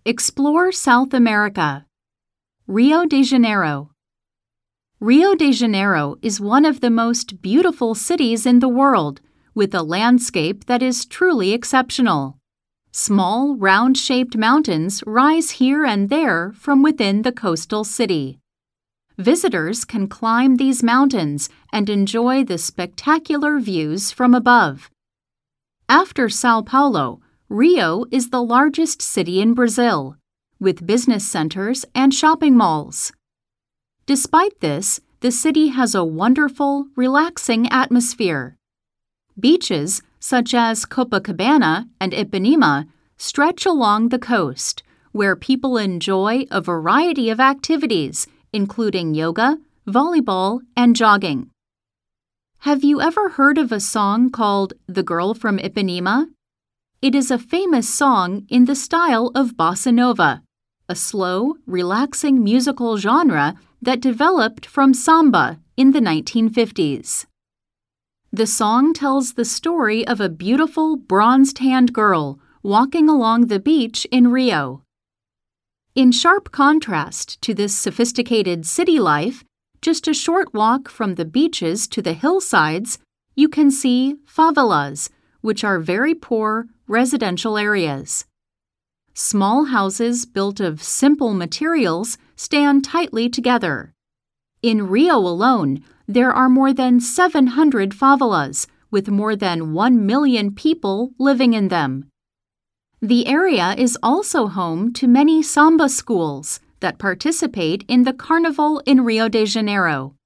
Explore South America. Rio de Janeiro. Rio de Janeiro is one of the most beautiful cities in the world, with a landscape that is truly exceptional. Small, round-shaped mountains rise here and there from within the coastal city. Visitors can climb these mountains and enjoy the spectacular views from above. After São Paulo, Rio is the largest city in Brazil, with business centers and shopping malls. Despite this, the city has a wonderful, relaxing atmosphere. Beaches, such as Copacabana and Ipanema, stretch along the coast, where people enjoy a variety of activities, including yoga, volleyball, and jogging. Have you ever heard of a song called "The Girl from Ipanema"? It is a famous song in the style of bossa nova, a slow, relaxing musical genre that developed from samba in the 1950s. The song tells the story of a beautiful bronze-tanned girl walking along the beach in Rio. In sharp contrast to this sophisticated city life, just a short walk from the beaches to the hillsides, you can see favelas, which are very poor residential areas. Small houses built of simple materials stand tightly together. In Rio alone, there are more than 700 favelas, with more than 1 million people living in them. The area is also home to many samba schools that participate in the Carnival in Rio de Janeiro.